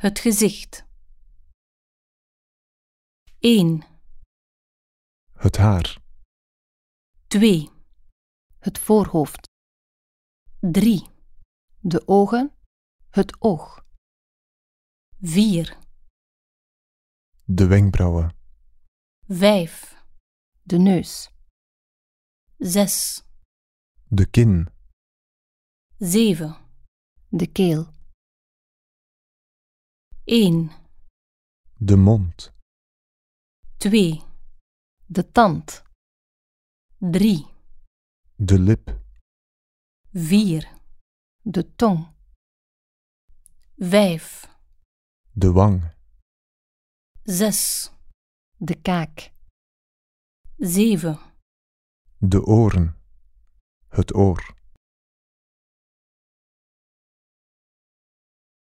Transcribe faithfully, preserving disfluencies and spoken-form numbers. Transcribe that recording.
Het gezicht. één. Het haar. twee. Het voorhoofd. drie. De ogen. Het oog. vier. De wenkbrauwen. vijf. De neus. zes. De kin. zeven. De keel. één. De mond. twee. De tand. drie. De lip. vier. De tong. vijf. De wang. zes. De kaak. zeven. De oren. Het oor.